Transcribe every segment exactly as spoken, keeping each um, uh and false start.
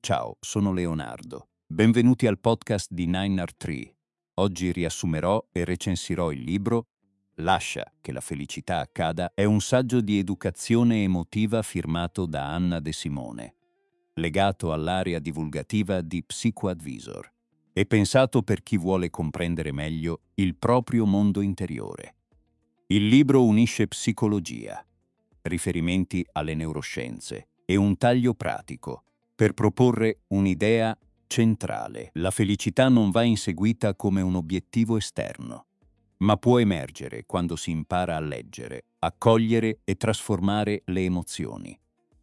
Ciao, sono Leonardo. Benvenuti al podcast di Nine Art Tree. Oggi riassumerò e recensirò il libro Lascia che la felicità accada. È un saggio di educazione emotiva firmato da Anna De Simone, legato all'area divulgativa di PsychoAdvisor. È pensato per chi vuole comprendere meglio il proprio mondo interiore. Il libro unisce psicologia, riferimenti alle neuroscienze e un taglio pratico per proporre un'idea centrale. La felicità non va inseguita come un obiettivo esterno, ma può emergere quando si impara a leggere, accogliere e trasformare le emozioni.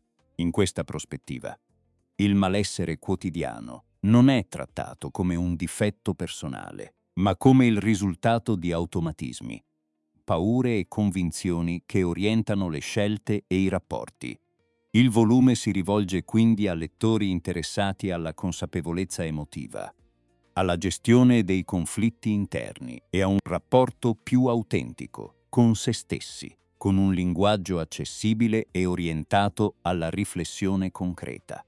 In questa prospettiva, il malessere quotidiano non è trattato come un difetto personale, ma come il risultato di automatismi, paure e convinzioni che orientano le scelte e i rapporti. Il volume si rivolge quindi a lettori interessati alla consapevolezza emotiva, alla gestione dei conflitti interni e a un rapporto più autentico con se stessi, con un linguaggio accessibile e orientato alla riflessione concreta.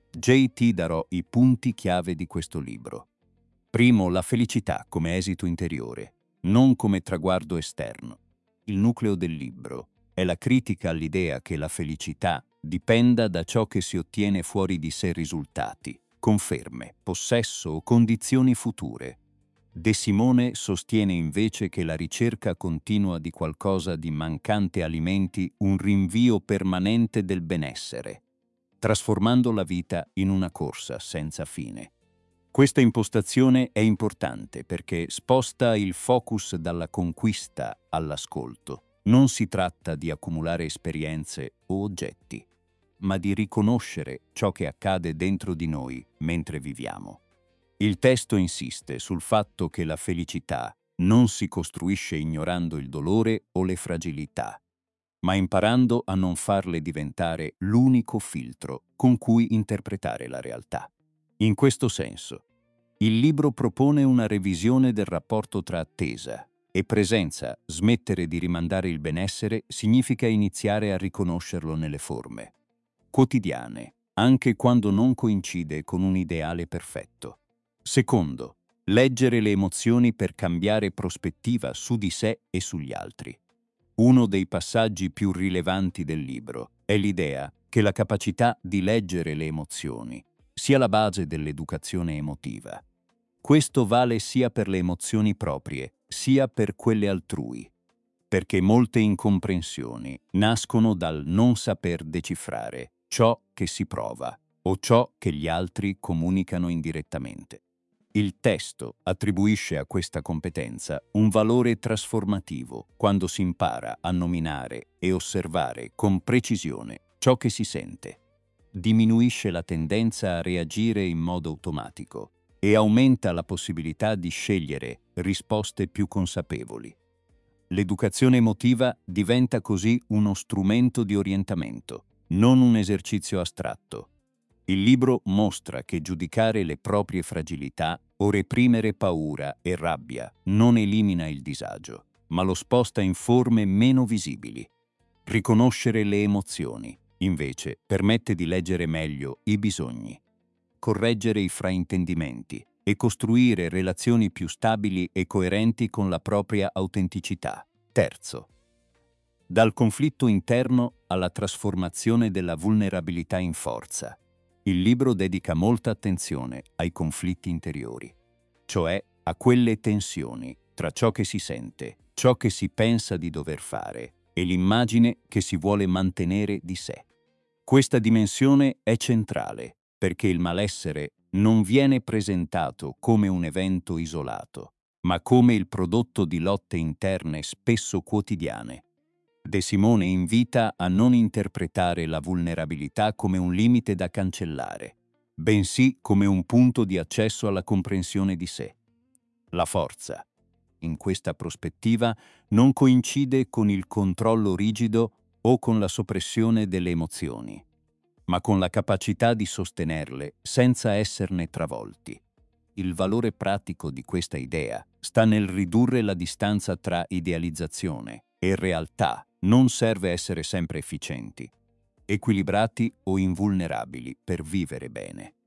J T darò i punti chiave di questo libro. Primo, la felicità come esito interiore, non come traguardo esterno. Il nucleo del libro è la critica all'idea che la felicità dipenda da ciò che si ottiene fuori di sé: risultati, conferme, possesso o condizioni future. De Simone sostiene invece che la ricerca continua di qualcosa di mancante alimenti un rinvio permanente del benessere, trasformando la vita in una corsa senza fine. Questa impostazione è importante perché sposta il focus dalla conquista all'ascolto. Non si tratta di accumulare esperienze o oggetti, ma di riconoscere ciò che accade dentro di noi mentre viviamo. Il testo insiste sul fatto che la felicità non si costruisce ignorando il dolore o le fragilità, ma imparando a non farle diventare l'unico filtro con cui interpretare la realtà. In questo senso, il libro propone una revisione del rapporto tra attesa e presenza. Smettere di rimandare il benessere significa iniziare a riconoscerlo nelle forme quotidiane, anche quando non coincide con un ideale perfetto. Secondo, leggere le emozioni per cambiare prospettiva su di sé e sugli altri. Uno dei passaggi più rilevanti del libro è l'idea che la capacità di leggere le emozioni sia la base dell'educazione emotiva. Questo vale sia per le emozioni proprie, sia per quelle altrui, perché molte incomprensioni nascono dal non saper decifrare ciò che si prova o ciò che gli altri comunicano indirettamente. Il testo attribuisce a questa competenza un valore trasformativo quando si impara a nominare e osservare con precisione ciò che si sente. Diminuisce la tendenza a reagire in modo automatico e aumenta la possibilità di scegliere risposte più consapevoli. L'educazione emotiva diventa così uno strumento di orientamento, non un esercizio astratto. Il libro mostra che giudicare le proprie fragilità o reprimere paura e rabbia non elimina il disagio, ma lo sposta in forme meno visibili. Riconoscere le emozioni, invece, permette di leggere meglio i bisogni, correggere i fraintendimenti e costruire relazioni più stabili e coerenti con la propria autenticità. Terzo, dal conflitto interno alla trasformazione della vulnerabilità in forza. Il libro dedica molta attenzione ai conflitti interiori, cioè a quelle tensioni tra ciò che si sente, ciò che si pensa di dover fare e l'immagine che si vuole mantenere di sé. Questa dimensione è centrale perché il malessere non viene presentato come un evento isolato, ma come il prodotto di lotte interne spesso quotidiane. De Simone invita a non interpretare la vulnerabilità come un limite da cancellare, bensì come un punto di accesso alla comprensione di sé. La forza, in questa prospettiva, non coincide con il controllo rigido o con la soppressione delle emozioni, ma con la capacità di sostenerle senza esserne travolti. Il valore pratico di questa idea sta nel ridurre la distanza tra idealizzazione e realtà. Non serve essere sempre efficienti, equilibrati o invulnerabili per vivere bene.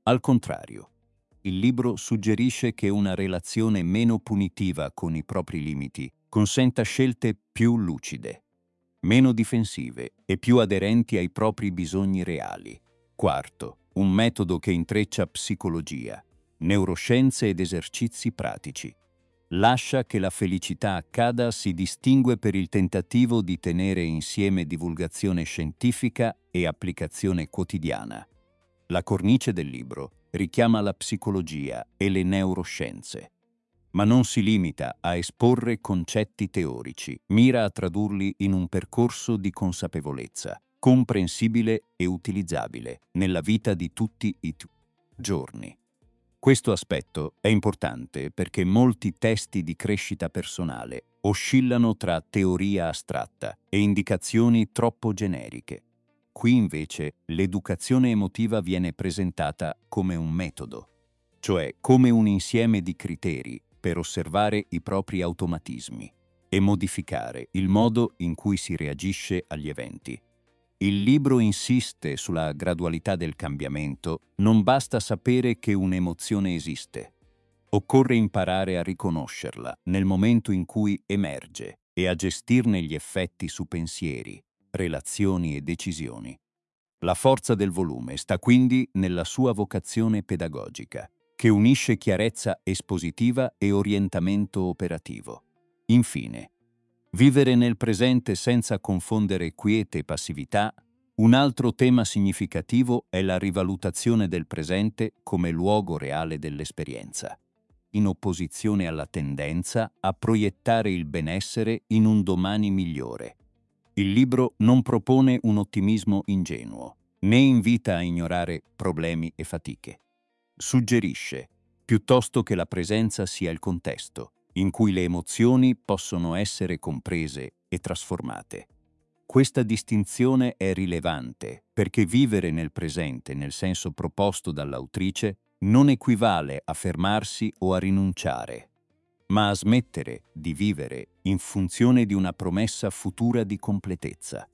Al contrario, il libro suggerisce che una relazione meno punitiva con i propri limiti consenta scelte più lucide, meno difensive e più aderenti ai propri bisogni reali. Quarto, un metodo che intreccia psicologia, neuroscienze ed esercizi pratici. Lascia che la felicità accada si distingue per il tentativo di tenere insieme divulgazione scientifica e applicazione quotidiana. La cornice del libro richiama la psicologia e le neuroscienze, ma non si limita a esporre concetti teorici, mira a tradurli in un percorso di consapevolezza, comprensibile e utilizzabile nella vita di tutti i giorni. Questo aspetto è importante perché molti testi di crescita personale oscillano tra teoria astratta e indicazioni troppo generiche. Qui invece l'educazione emotiva viene presentata come un metodo, cioè come un insieme di criteri per osservare i propri automatismi e modificare il modo in cui si reagisce agli eventi. Il libro insiste sulla gradualità del cambiamento, non basta sapere che un'emozione esiste. Occorre imparare a riconoscerla nel momento in cui emerge e a gestirne gli effetti su pensieri, relazioni e decisioni. La forza del volume sta quindi nella sua vocazione pedagogica, che unisce chiarezza espositiva e orientamento operativo. Infine, vivere nel presente senza confondere quiete e passività. Un altro tema significativo è la rivalutazione del presente come luogo reale dell'esperienza, in opposizione alla tendenza a proiettare il benessere in un domani migliore. Il libro non propone un ottimismo ingenuo, né invita a ignorare problemi e fatiche. Suggerisce, piuttosto, che la presenza sia il contesto, in cui le emozioni possono essere comprese e trasformate. Questa distinzione è rilevante perché vivere nel presente, nel senso proposto dall'autrice, non equivale a fermarsi o a rinunciare, ma a smettere di vivere in funzione di una promessa futura di completezza.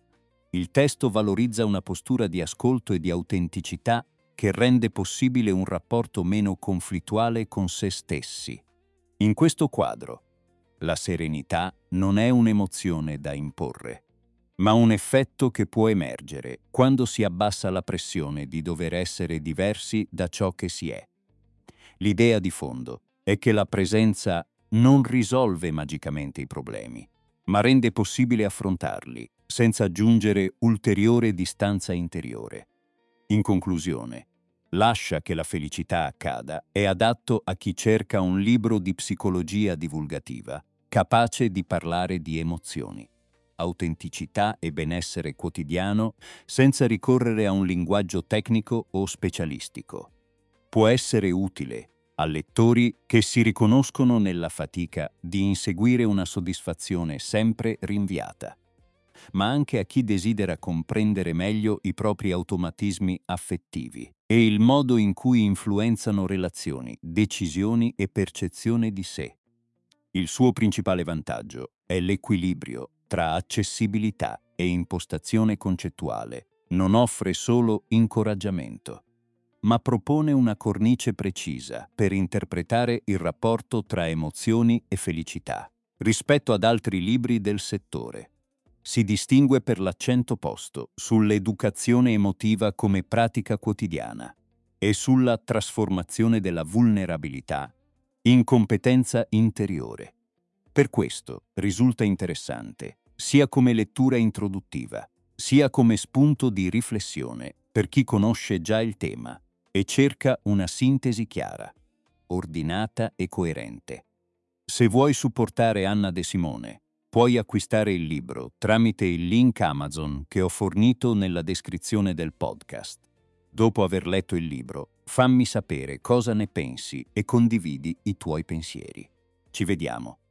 Il testo valorizza una postura di ascolto e di autenticità che rende possibile un rapporto meno conflittuale con se stessi. In questo quadro, la serenità non è un'emozione da imporre, ma un effetto che può emergere quando si abbassa la pressione di dover essere diversi da ciò che si è. L'idea di fondo è che la presenza non risolve magicamente i problemi, ma rende possibile affrontarli senza aggiungere ulteriore distanza interiore. In conclusione, Lascia che la felicità accada è adatto a chi cerca un libro di psicologia divulgativa, capace di parlare di emozioni, autenticità e benessere quotidiano senza ricorrere a un linguaggio tecnico o specialistico. Può essere utile a lettori che si riconoscono nella fatica di inseguire una soddisfazione sempre rinviata, ma anche a chi desidera comprendere meglio i propri automatismi affettivi e il modo in cui influenzano relazioni, decisioni e percezione di sé. Il suo principale vantaggio è l'equilibrio tra accessibilità e impostazione concettuale. Non offre solo incoraggiamento, ma propone una cornice precisa per interpretare il rapporto tra emozioni e felicità. Rispetto ad altri libri del settore, si distingue per l'accento posto sull'educazione emotiva come pratica quotidiana e sulla trasformazione della vulnerabilità in competenza interiore. Per questo risulta interessante, sia come lettura introduttiva, sia come spunto di riflessione per chi conosce già il tema e cerca una sintesi chiara, ordinata e coerente. Se vuoi supportare Anna De Simone, puoi acquistare il libro tramite il link Amazon che ho fornito nella descrizione del podcast. Dopo aver letto il libro, fammi sapere cosa ne pensi e condividi i tuoi pensieri. Ci vediamo.